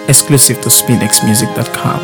exclusive to spinxmusic.com.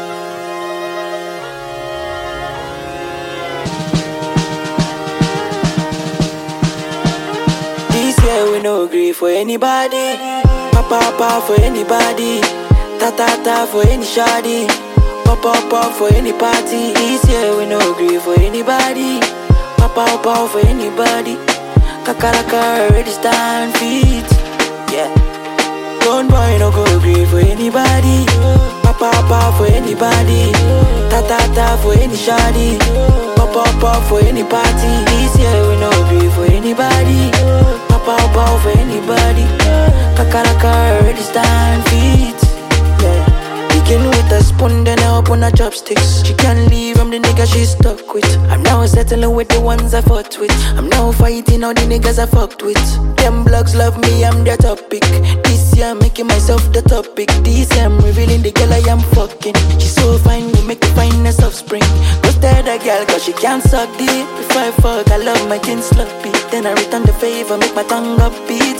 This year we no agree for anybody. Papa for anybody. Ta for any shoddy. Pop for any party. This year we no agree for anybody. Papa for anybody. Kakaraka already stand feet. Yeah. Don't boy no go agree for anybody. Papa for anybody. Ta for any shoddy. Pop for any party. This year we no agree for anybody. Papa for anybody. Kakaraka already stand feet. Yeah. Begin with a spoon, then I open her chopsticks. She can't leave, I'm the nigga she stuck with. I'm now settling with the ones I fought with. I'm now fighting all the niggas I fucked with. Them blogs love me, I'm their topic. This year I'm making myself the topic. This year I'm revealing the girl I am fucking. She's so fine, we make the finest of spring. Ghosted a girl cause she can't suck deep. If I fuck, I love my kin sloppy. Then I return the favor, make my tongue upbeat.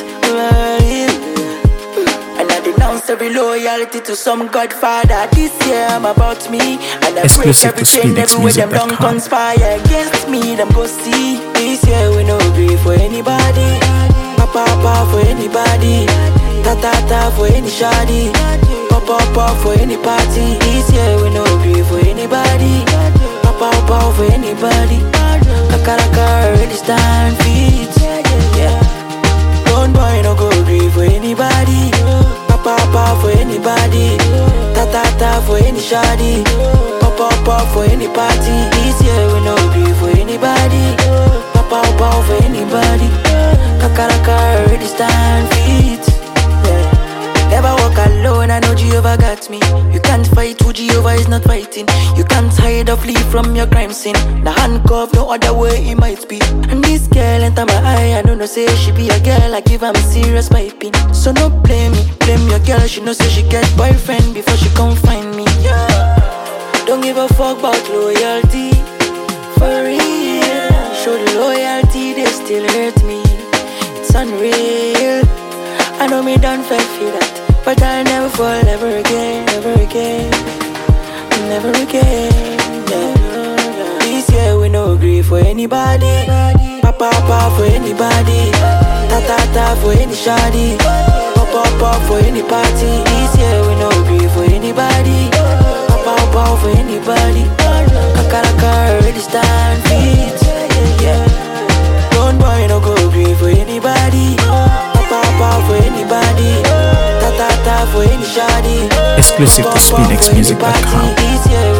And I denounce every loyalty to some godfather. This year I'm about me. And I break every chain everywhere them don't conspire against me, them go see. This year we no agree for anybody. Papa for anybody. Ta for any shoddy. Pop for any party. This year we no agree for anybody. Papa for anybody. Kakaraka already stand feet. Yeah. Don't boy no go agree for anybody. Papa for anybody. Ta for any shoddy. Pop for any party. This year we no agree for anybody. Papa for anybody. Kakaraka already stand feet. Yeah. Never walk alone, I know Jehovah got me. You can't fight who Jehovah is not fighting. You can't hide or flee from your crime scene. The handcuff, no other way it might be. And this girl enter my eye, I don't know say she be a girl, I give her serious piping. So no blame me, blame your girl, she know say she get boyfriend before she come find me. Yeah. Don't give a fuck about loyalty. For real, show the loyalty, they still hurt me. It's unreal. I know me don't feel that, but I'll never fall ever again, never again, never again. Yeah. This year we no agree for anybody. Papa for anybody. Ta for any shoddy. Pop for any party. This year we no agree for anybody. Papa for anybody. Kakaraka already stand feet. Yeah. Don't boy no go agree for anybody. Papa for anybody. Ta for any shoddy. Exclusive to spinxmusic.com. This year